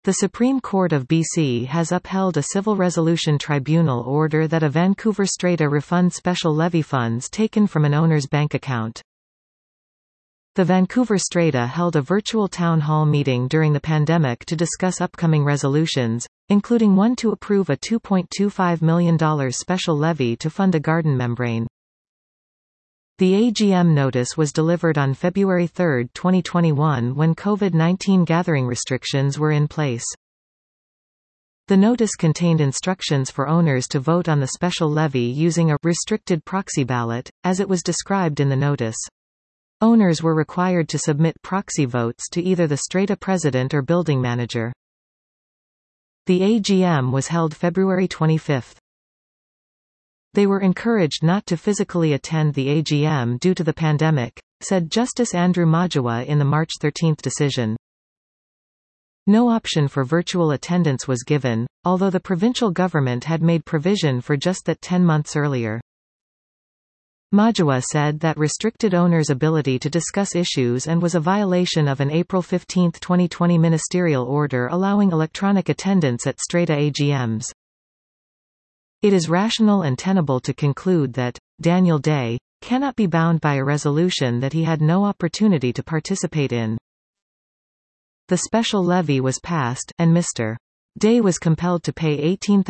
The Supreme Court of BC has upheld a civil resolution tribunal order that a Vancouver Strata refund special levy funds taken from an owner's bank account. The Vancouver Strata held a virtual town hall meeting during the pandemic to discuss upcoming resolutions, including one to approve a $2.25 million special levy to fund a garden membrane. The AGM notice was delivered on February 3, 2021 when COVID-19 gathering restrictions were in place. The notice contained instructions for owners to vote on the special levy using a restricted proxy ballot, as it was described in the notice. Owners were required to submit proxy votes to either the Strata president or building manager. The AGM was held February 25. They were encouraged not to physically attend the AGM due to the pandemic, said Justice Andrew Majawa in the March 13 decision. No option for virtual attendance was given, although the provincial government had made provision for just that 10 months earlier. Majawa said that restricted owners' ability to discuss issues and was a violation of an April 15, 2020 ministerial order allowing electronic attendance at Strata AGMs. It is rational and tenable to conclude that Daniel Day cannot be bound by a resolution that he had no opportunity to participate in. The special levy was passed, and Mr. Day was compelled to pay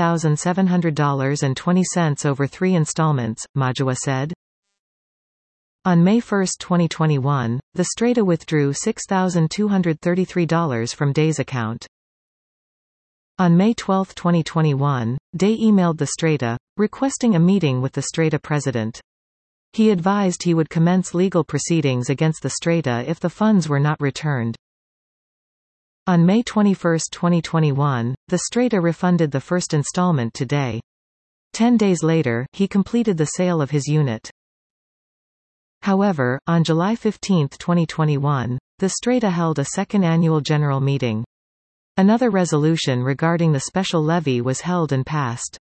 $18,700.20 over 3 installments, Majawa said. On May 1, 2021, the Strata withdrew $6,233 from Day's account. On May 12, 2021, Day emailed the Strata, requesting a meeting with the Strata president. He advised he would commence legal proceedings against the Strata if the funds were not returned. On May 21, 2021, the Strata refunded the first installment to Day. 10 days later, he completed the sale of his unit. However, on July 15, 2021, the Strata held a second annual general meeting. Another resolution regarding the special levy was held and passed.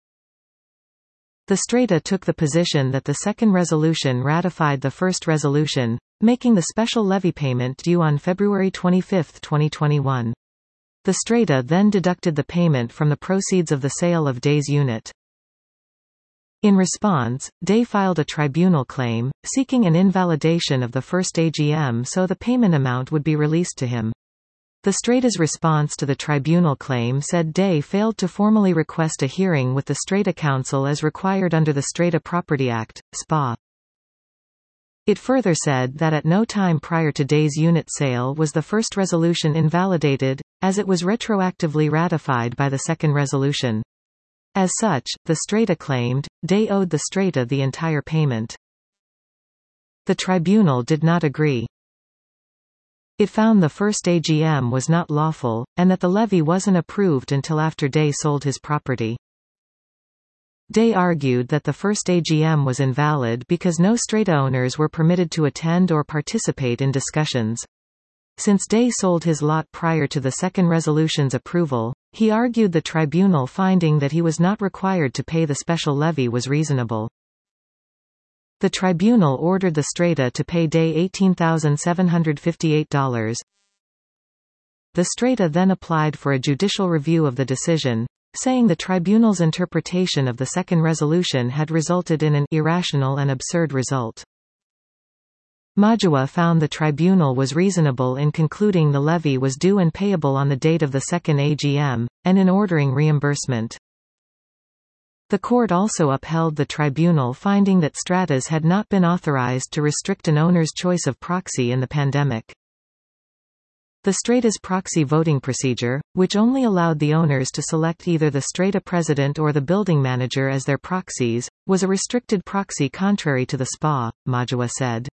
The Strata took the position that the second resolution ratified the first resolution, making the special levy payment due on February 25, 2021. The Strata then deducted the payment from the proceeds of the sale of Day's unit. In response, Day filed a tribunal claim, seeking an invalidation of the first AGM so the payment amount would be released to him. The Strata's response to the tribunal claim said Day failed to formally request a hearing with the Strata Council as required under the Strata Property Act, SPA. It further said that at no time prior to Day's unit sale was the first resolution invalidated, as it was retroactively ratified by the second resolution. As such, the Strata claimed, Day owed the Strata the entire payment. The tribunal did not agree. It found the first AGM was not lawful, and that the levy wasn't approved until after Day sold his property. Day argued that the first AGM was invalid because no Strata owners were permitted to attend or participate in discussions. Since Day sold his lot prior to the second resolution's approval, he argued the tribunal finding that he was not required to pay the special levy was reasonable. The tribunal ordered the Strata to pay Day $18,758. The Strata then applied for a judicial review of the decision, saying the tribunal's interpretation of the second resolution had resulted in an irrational and absurd result. Majawa found the tribunal was reasonable in concluding the levy was due and payable on the date of the second AGM, and in ordering reimbursement. The court also upheld the tribunal finding that Stratas had not been authorized to restrict an owner's choice of proxy in the pandemic. The Strata's proxy voting procedure, which only allowed the owners to select either the Strata president or the building manager as their proxies, was a restricted proxy contrary to the SPA, Majawa said.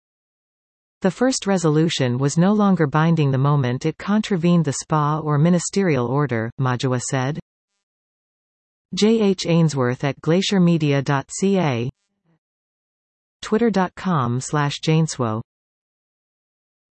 The first resolution was no longer binding the moment it contravened the SPA or ministerial order, Majawa said. J. H. Ainsworth at glaciermedia.ca, twitter.com/Jainswo